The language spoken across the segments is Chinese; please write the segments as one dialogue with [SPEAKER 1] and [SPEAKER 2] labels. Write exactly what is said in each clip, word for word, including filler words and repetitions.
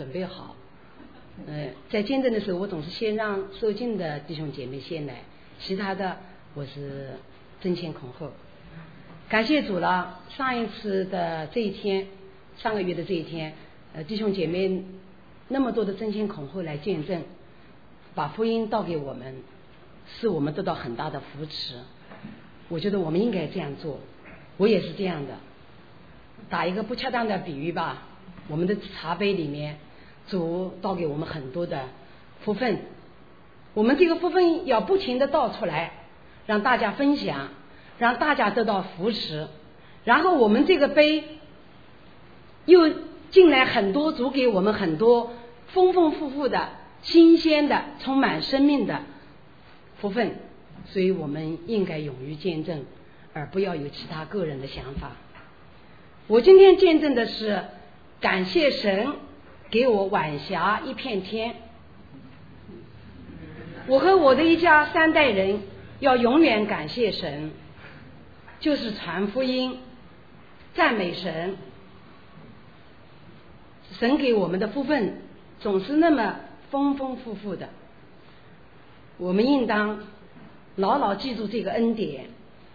[SPEAKER 1] 准备好。呃，在见证的时候，我总是先让受敬的弟兄姐妹先来，其他的我是争先恐后。感谢主了，上一次的这一天，上个月的这一天，呃，弟兄姐妹那么多的争先恐后来见证，把福音倒给我们，使我们得到很大的扶持。我觉得我们应该这样做，我也是这样的。打一个不恰当的比喻吧，我们的茶杯里面主倒给我们很多的福分，我们这个福分要不停的倒出来，让大家分享，让大家得到扶持，然后我们这个杯又进来很多主给我们很多丰丰富富的新鲜的充满生命的福分，所以我们应该勇于见证，而不要有其他个人的想法。我今天见证的是感谢神给我晚霞一片天。我和我的一家三代人要永远感谢神，就是传福音，赞美神。神给我们的福分总是那么丰丰富富的，我们应当牢牢记住这个恩典。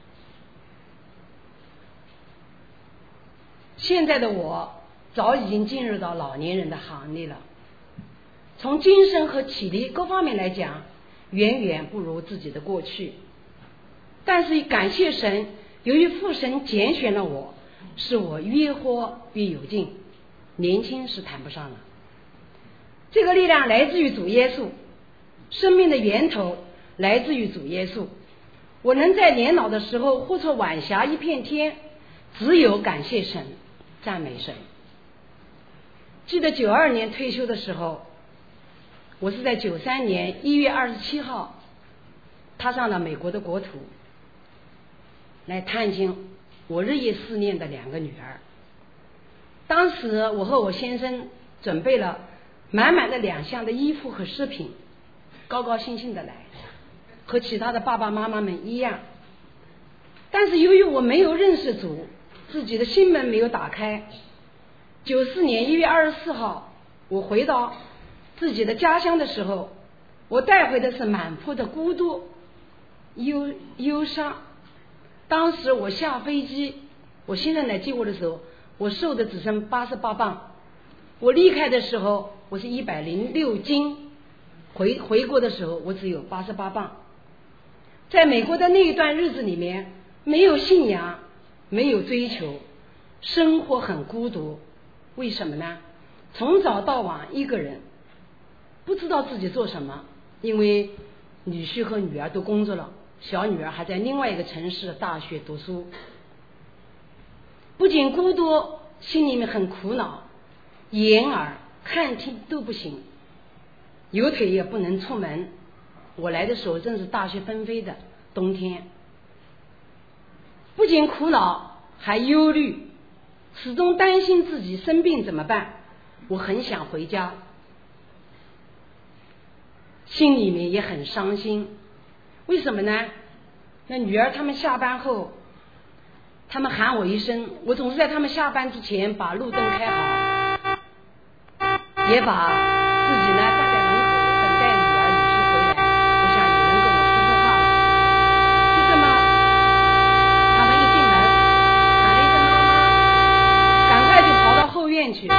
[SPEAKER 1] 现在的我早已经进入到老年人的行列了，从精神和体力各方面来讲，远远不如自己的过去。但是感谢神，由于父神拣选了我，使我越活越有劲，年轻是谈不上了。这个力量来自于主耶稣，生命的源头来自于主耶稣。我能在年老的时候呼出晚霞一片天，只有感谢神，赞美神。记得九二年退休的时候，我是在九三年一月二十七号踏上了美国的国土，来探亲我日夜思念的两个女儿。当时我和我先生准备了满满的两箱的衣服和饰品，高高兴兴的来，和其他的爸爸妈妈们一样。但是由于我没有认识主，自己的心门没有打开，九四年一月二十四号我回到自己的家乡的时候，我带回的是满腹的孤独忧忧伤。当时我下飞机，我先生来接我的时候，我瘦的只剩八十八磅。我离开的时候我是一百零六斤，回回国的时候我只有八十八磅。在美国的那一段日子里面，没有信仰，没有追求，生活很孤独。为什么呢？从早到晚一个人，不知道自己做什么，因为女婿和女儿都工作了，小女儿还在另外一个城市大学读书。不仅孤独，心里面很苦恼，眼耳看听都不行，有腿也不能出门。我来的时候正是大雪纷飞的冬天，不仅苦恼还忧虑，始终担心自己生病怎么办。我很想回家，心里面也很伤心。为什么呢？那女儿他们下班后，他们喊我一声，我总是在他们下班之前把路灯开好，也把自己呢站在门口等待女儿女婿回来。我想有人跟我说说话。就这么，他们一进门喊了一声妈妈，赶快就跑到后院去。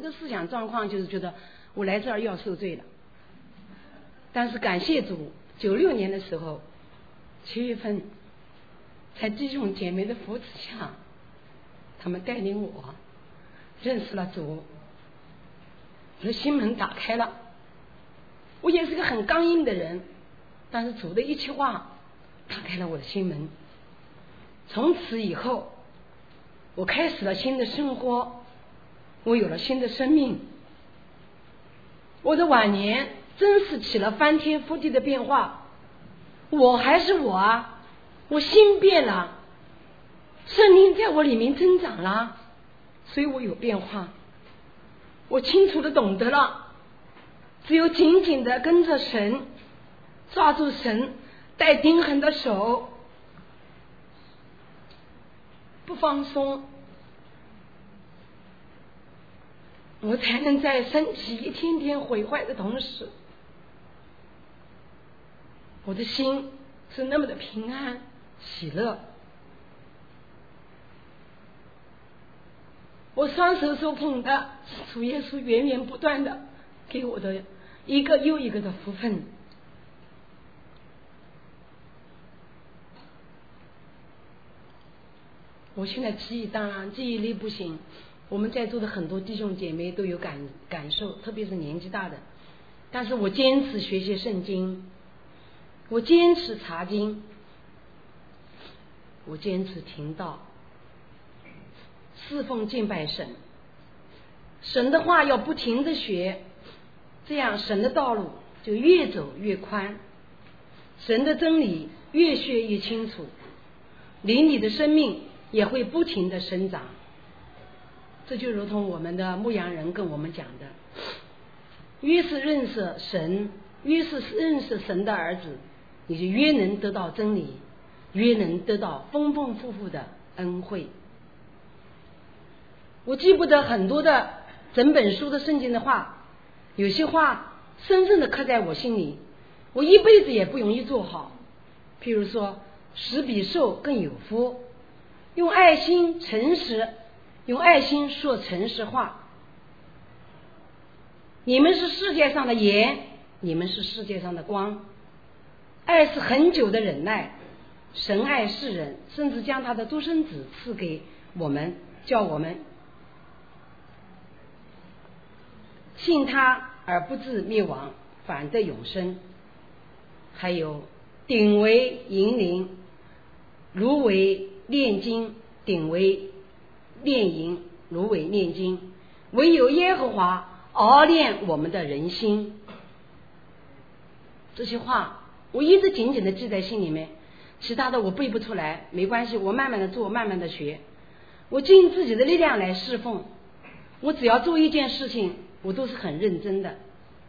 [SPEAKER 1] 的思想状况就是觉得我来这儿要受罪了。但是感谢主，九六年的时候七月份，在弟兄姐妹的扶持下，他们带领我认识了主，我的心门打开了。我也是个很刚硬的人，但是主的一句话打开了我的心门。从此以后，我开始了新的生活，我有了新的生命。我的晚年真是起了翻天覆地的变化。我还是我啊，我心变了，圣灵在我里面增长了，所以我有变化。我清楚的懂得了，只有紧紧的跟着神，抓住神带钉痕的手，不放松，我才能在身体一天天毁坏的同时，我的心是那么的平安喜乐。我双手所捧的是主耶稣源源不断的给我的一个又一个的福分。我现在记忆当然记忆力不行，我们在座的很多弟兄姐妹都有感感受，特别是年纪大的。但是我坚持学习圣经，我坚持查经，我坚持听道，侍奉敬拜神。神的话要不停的学，这样神的道路就越走越宽，神的真理越学越清楚，灵里的生命也会不停的生长。这就如同我们的牧羊人跟我们讲的，越是认识神，越是认识神的儿子，你就越能得到真理，越能得到丰丰富富的恩惠。我记不得很多的整本书的圣经的话，有些话深深的刻在我心里，我一辈子也不容易做好。譬如说，施比受更有福，用爱心诚实，用爱心说诚实话。你们是世界上的盐，你们是世界上的光。爱是很久的忍耐，神爱世人，甚至将他的独生子赐给我们，叫我们信他而不至灭亡，反得永生。还有鼎为银灵，炉为炼金，鼎为炼银，炉为炼金，唯有耶和华熬炼我们的人心。这些话我一直紧紧的记在心里面，其他的我背不出来，没关系，我慢慢的做，慢慢的学，我尽自己的力量来侍奉。我只要做一件事情，我都是很认真的。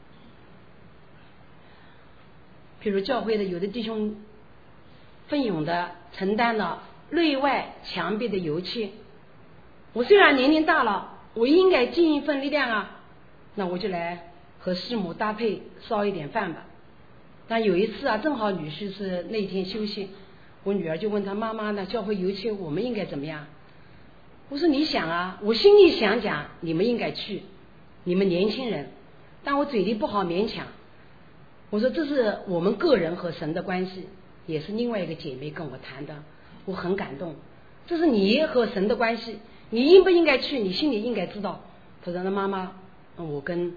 [SPEAKER 1] 比如教会的有的弟兄奋勇的承担了内外墙壁的油漆，我虽然年龄大了，我应该尽一份力量啊，那我就来和师母搭配烧一点饭吧。但有一次啊，正好女婿是那天休息，我女儿就问他妈妈呢，教会油漆我们应该怎么样？我说你想啊，我心里想讲你们应该去，你们年轻人，但我嘴里不好勉强。我说这是我们个人和神的关系，也是另外一个姐妹跟我谈的，我很感动。这是你和神的关系，你应不应该去，你心里应该知道。他说那妈妈，我跟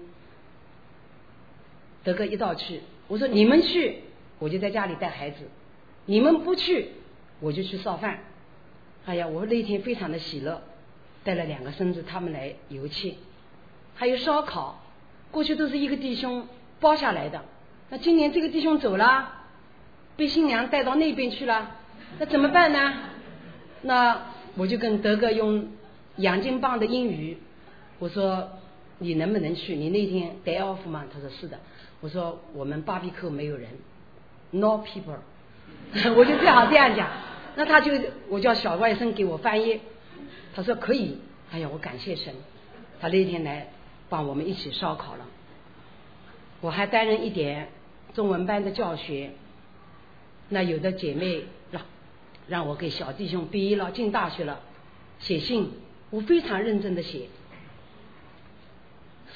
[SPEAKER 1] 德哥一道去。我说你们去，我就在家里带孩子，你们不去，我就去烧饭。哎呀，我那天非常的喜乐，带了两个孙子他们来油漆，还有烧烤，过去都是一个弟兄包下来的，那今年这个弟兄走了，被新娘带到那边去了，那怎么办呢？那我就跟德哥用洋泾浜的英语，我说你能不能去？你那天 day off 吗？他说是的。我说我们巴比克没有人 ，no people 我就最好这样讲。那他就我叫小外甥给我翻译，他说可以。哎呀，我感谢神，他那天来帮我们一起烧烤了。我还担任一点中文班的教学，那有的姐妹让让我给小弟兄毕业了进大学了写信，我非常认真的写。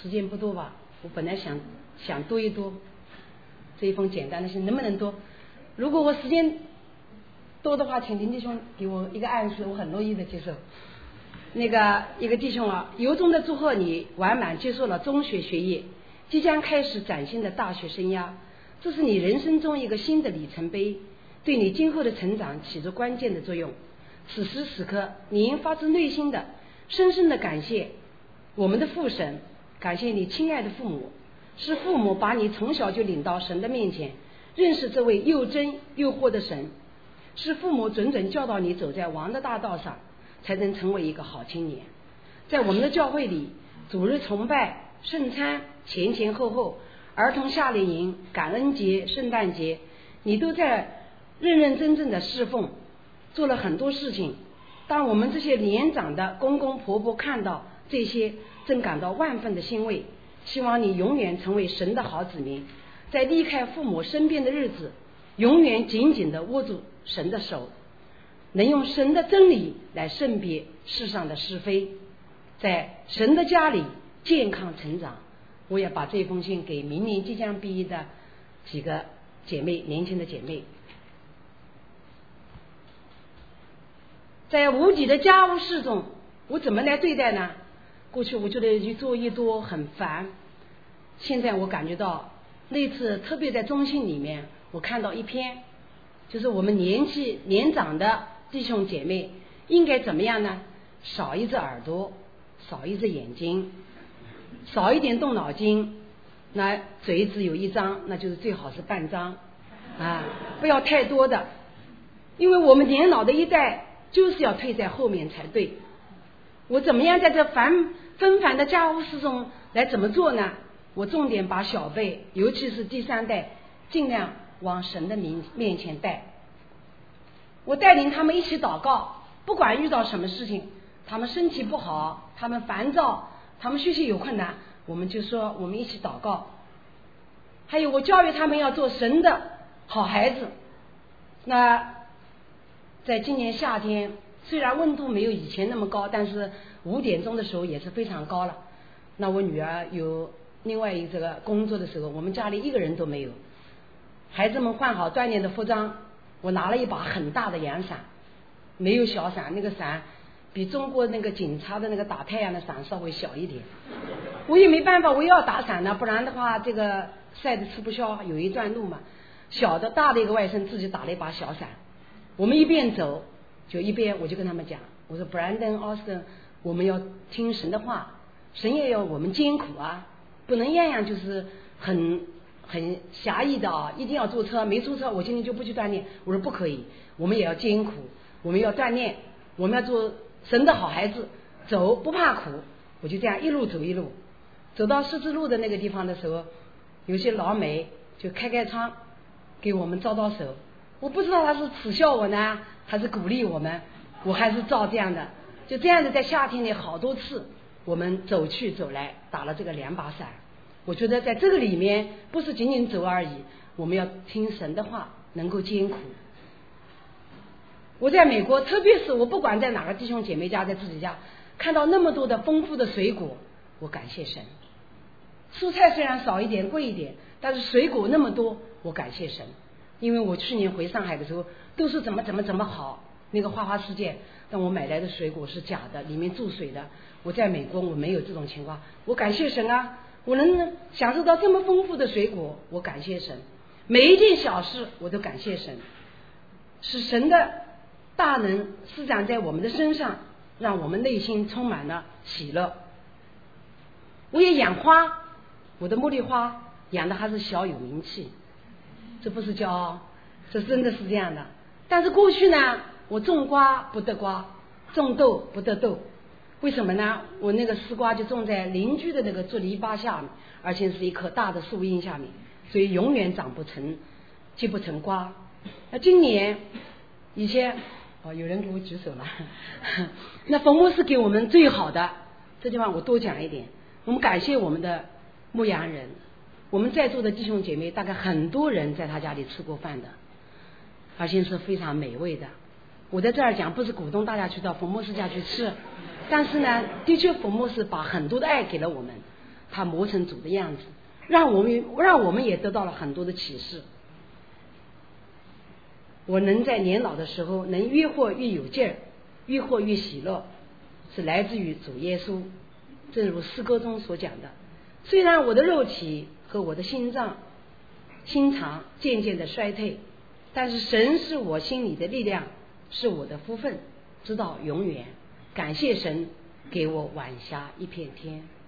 [SPEAKER 1] 时间不多吧，我本来想想读一读这一封简单的信，能不能读？如果我时间多的话，请林弟兄给我一个暗示，我很乐意的接受。那个一个弟兄啊，由衷的祝贺你完满结束了中学学业，即将开始崭新的大学生涯，这是你人生中一个新的里程碑，对你今后的成长起着关键的作用。此时此刻，你应发自内心的深深的感谢我们的父神，感谢你亲爱的父母，是父母把你从小就领到神的面前，认识这位又真又活的神，是父母准准教导你走在王的大道上，才能成为一个好青年。在我们的教会里，主日崇拜、圣餐前前后后，儿童夏令营、感恩节、圣诞节，你都在认认真真的侍奉，做了很多事情。当我们这些年长的公公婆婆看到这些，正感到万分的欣慰。希望你永远成为神的好子民，在离开父母身边的日子，永远紧紧地握住神的手，能用神的真理来识别世上的是非，在神的家里健康成长。我也把这封信给明年即将毕业的几个姐妹，年轻的姐妹。在无底的家务事中，我怎么来对待呢？过去我觉得一做一多很烦，现在我感觉到那次特别在中心里面，我看到一篇，就是我们年纪年长的弟兄姐妹应该怎么样呢？少一只耳朵，少一只眼睛，少一点动脑筋，那嘴只有一张，那就是最好是半张啊，不要太多的，因为我们年老的一代就是要退在后面才对。我怎么样在这繁纷繁的家务事中来怎么做呢？我重点把小辈，尤其是第三代，尽量往神的面面前带。我带领他们一起祷告，不管遇到什么事情，他们身体不好，他们烦躁，他们学习有困难，我们就说我们一起祷告。还有我教育他们要做神的好孩子。那在今年夏天，虽然温度没有以前那么高，但是五点钟的时候也是非常高了。那我女儿有另外一个工作的时候，我们家里一个人都没有，孩子们换好锻炼的服装，我拿了一把很大的阳伞，没有小伞，那个伞比中国那个警察的那个打太阳的伞稍微小一点。我也没办法，我要打伞呢，不然的话这个晒得吃不消，有一段路嘛。小的大的一个外甥自己打了一把小伞，我们一边走就一边我就跟他们讲，我说 Brandon Austin， 我们要听神的话，神也要我们艰苦啊，不能样样就是很很狭义的啊，一定要坐车，没坐车我今天就不去锻炼。我说不可以，我们也要艰苦，我们要锻炼，我们要做神的好孩子，走不怕苦。我就这样一路走一路，走到十字路的那个地方的时候，有些老美就开开窗给我们招招手，我不知道他是耻笑我呢还是鼓励我们，我还是照这样的，就这样的在夏天里好多次我们走去走来，打了这个两把伞。我觉得在这个里面不是仅仅走而已，我们要听神的话，能够艰苦。我在美国，特别是我不管在哪个弟兄姐妹家，在自己家看到那么多的丰富的水果，我感谢神。蔬菜虽然少一点贵一点，但是水果那么多，我感谢神。因为我去年回上海的时候都是怎么怎么怎么好，那个花花世界，但我买来的水果是假的，里面注水的。我在美国我没有这种情况，我感谢神啊，我能享受到这么丰富的水果，我感谢神。每一件小事我都感谢神，是神的大能施展在我们的身上，让我们内心充满了喜乐。我也养花，我的茉莉花养的还是小有名气，这不是骄傲，这真的是这样的。但是过去呢，我种瓜不得瓜，种豆不得豆。为什么呢？我那个丝瓜就种在邻居的那个竹篱笆下面，而且是一棵大的树荫下面，所以永远长不成结不成瓜。那今年以前哦，有人给我举手了那冯牧师给我们最好的，这地方我多讲一点，我们感谢我们的牧羊人，我们在座的弟兄姐妹大概很多人在他家里吃过饭的，而且是非常美味的。我在这儿讲不是鼓动大家去到冯牧师家去吃，但是呢的确冯牧师把很多的爱给了我们， 他磨成主的样子，让我们让我们也得到了很多的启示。我能在年老的时候能越活越有劲儿，越活越喜乐，是来自于主耶稣。正如诗歌中所讲的，虽然我的肉体和我的心脏心肠渐渐的衰退，但是神是我心里的力量，是我的福分，直到永远。感谢神给我晚霞一片天。